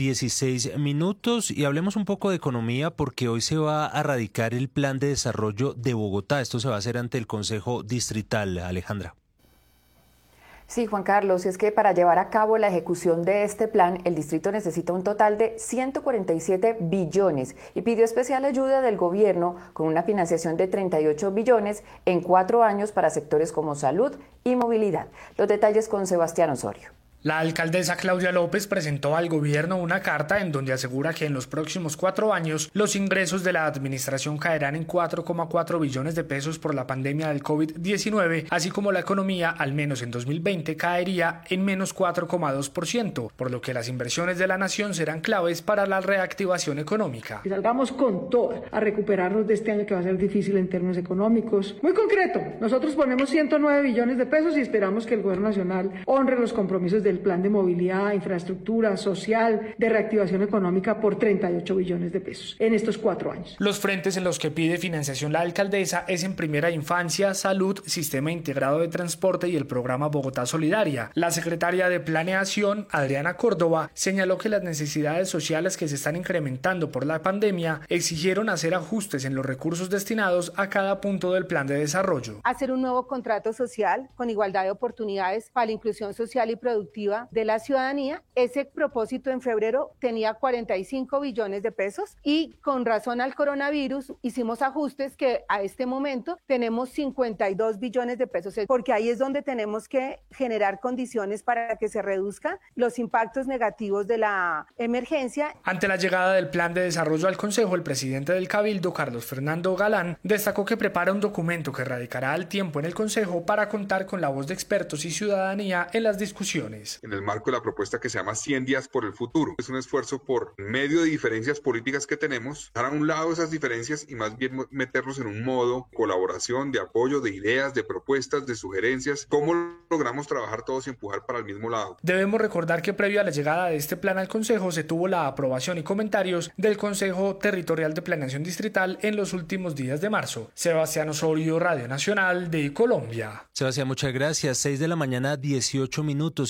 16 minutos y hablemos un poco de economía porque hoy se va a radicar el Plan de Desarrollo de Bogotá. Esto se va a hacer ante el Consejo Distrital, Alejandra. Sí, Juan Carlos, es que para llevar a cabo la ejecución de este plan, el distrito necesita un total de 147 billones y pidió especial ayuda del gobierno con una financiación de 38 billones en 4 años para sectores como salud y movilidad. Los detalles con Sebastián Osorio. La alcaldesa Claudia López presentó al gobierno una carta en donde asegura que en los próximos 4 años los ingresos de la administración caerán en 4,4 billones de pesos por la pandemia del COVID-19, así como la economía, al menos en 2020, caería en menos 4,2%, por lo que las inversiones de la nación serán claves para la reactivación económica. Que salgamos con todo a recuperarnos de este año que va a ser difícil en términos económicos. Muy concreto, nosotros ponemos 109 billones de pesos y esperamos que el gobierno nacional honre los compromisos del plan de movilidad, infraestructura, social, de reactivación económica por 38 billones de pesos en estos 4 años. Los frentes en los que pide financiación la alcaldesa es en primera infancia, salud, sistema integrado de transporte y el programa Bogotá Solidaria. La secretaria de Planeación, Adriana Córdoba, señaló que las necesidades sociales que se están incrementando por la pandemia exigieron hacer ajustes en los recursos destinados a cada punto del plan de desarrollo. Hacer un nuevo contrato social con igualdad de oportunidades para la inclusión social y productiva de la ciudadanía. Ese propósito en febrero tenía 45 billones de pesos y con razón al coronavirus hicimos ajustes que a este momento tenemos 52 billones de pesos, porque ahí es donde tenemos que generar condiciones para que se reduzcan los impactos negativos de la emergencia. Ante la llegada del plan de desarrollo al Consejo, el presidente del Cabildo, Carlos Fernando Galán, destacó que prepara un documento que radicará al tiempo en el Consejo para contar con la voz de expertos y ciudadanía en las discusiones. En el marco de la propuesta que se llama 100 días por el futuro. Es un esfuerzo por medio de diferencias políticas que tenemos, dejar a un lado esas diferencias y más bien meternos en un modo de colaboración, de apoyo, de ideas, de propuestas, de sugerencias. ¿Cómo logramos trabajar todos y empujar para el mismo lado? Debemos recordar que previo a la llegada de este plan al Consejo se tuvo la aprobación y comentarios del Consejo Territorial de Planeación Distrital en los últimos días de marzo. Sebastián Osorio, Radio Nacional de Colombia. Sebastián, muchas gracias. 6 de la mañana, 18 minutos.